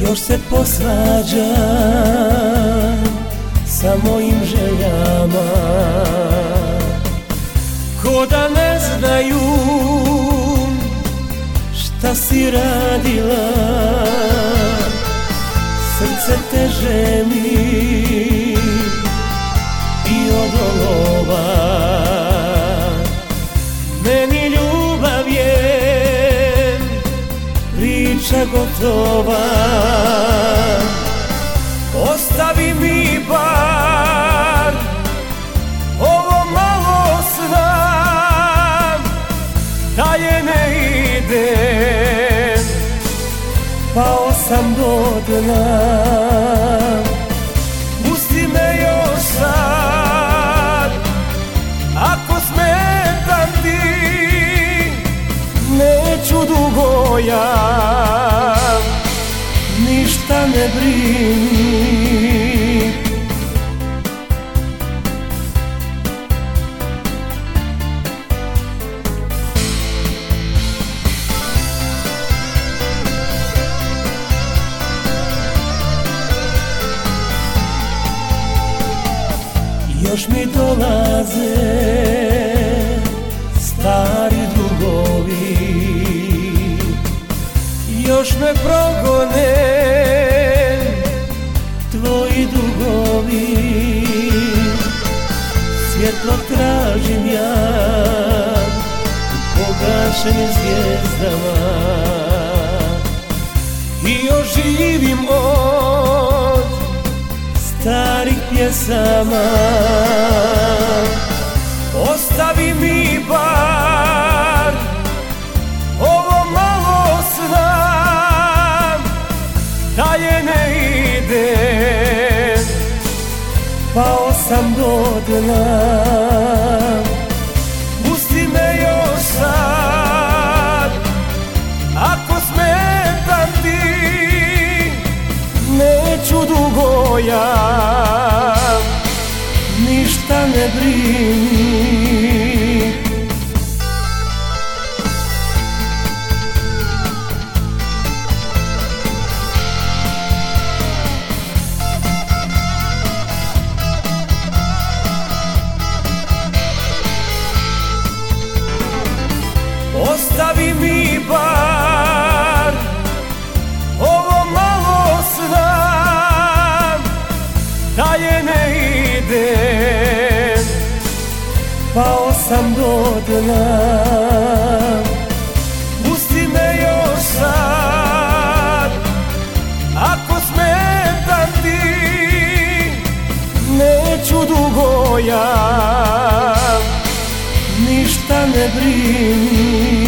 Još se posvađam sa mojim željama, ko da ne znaju šta si radila. Srce teže mi i od olova, meni ljubav je priča gotova. Ostavi mi bar ovo malo sna, dalje ne idem, pao sam do dna. Pusti me još sad, ako smetam ti, neću dugo ja, ništa ne brini. Još mi dolaze stari drugovi, još me progone tvoji dugovi. Svjetlo tražim ja u pogašenim zvijezdama i oživim od starih pjesama. Ostavi mi bar ovo malo sna, dalje ne idem, pao sam do dna. Pusti me još sad, ako smetam ti, neću dugo ja, ništa ne brini. Ostavi mi bar ovo malo sna, dalje ne idem, pao sam do dna. Pusti me još sad, ako smetam ti, neću dugo ja, ništa ne brini.